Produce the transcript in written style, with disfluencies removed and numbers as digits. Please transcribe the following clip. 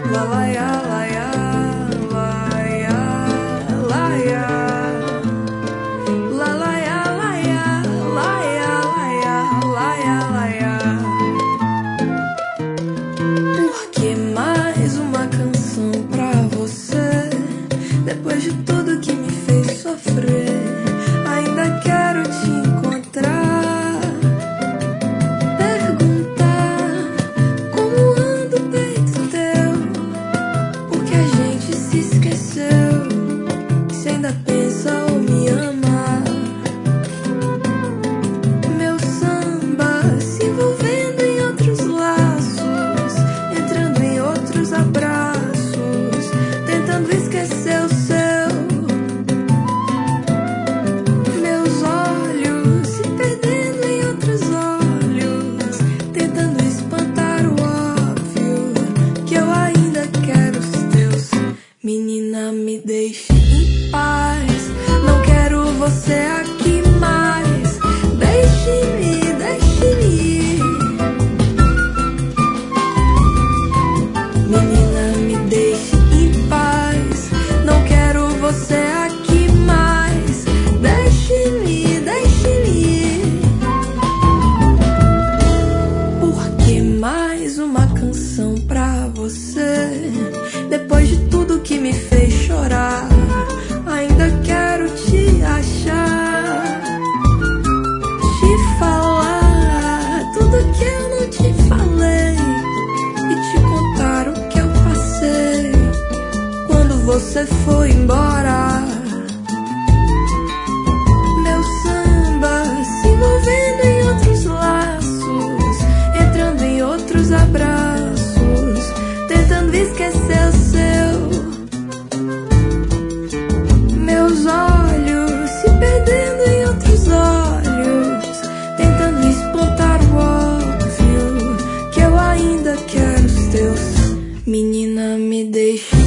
La la ya, la ya, la ya, la ya. La la ya, la ya, la ya, la ya, la ya, la ya. Por que mais uma canção pra você? Depois de tudo que me fez sofrer, ainda quero te encontrar. Perguntar como anda o peito teu, porque a gente se esqueceu. Se ainda pensa ou me ama. Meu samba se envolvendo em outros laços, entrando em outros abraços, tentando esquecer o seu. Meus olhos se perdendo em outros olhos, tentando espantar o óbvio, que eu ainda quero os teus. Menina, me deixe em paz, não quero você aqui mais. Deixe-me, deixe-me ir. Menina, me deixe em paz, não quero você aqui mais. Deixe-me, deixe-me ir. Por que mais uma canção pra você? Depois de tudo que me fez chorar, ainda quero te achar, te falar tudo que eu não te falei e te contar o que eu passei quando você foi embora. Meu samba se envolvendo em outros laços, entrando em outros abraços, tentando esquecer o seu. Meus olhos se perdendo em outros olhos, tentando espantar o óbvio, que eu ainda quero os teus. Menina, me deixe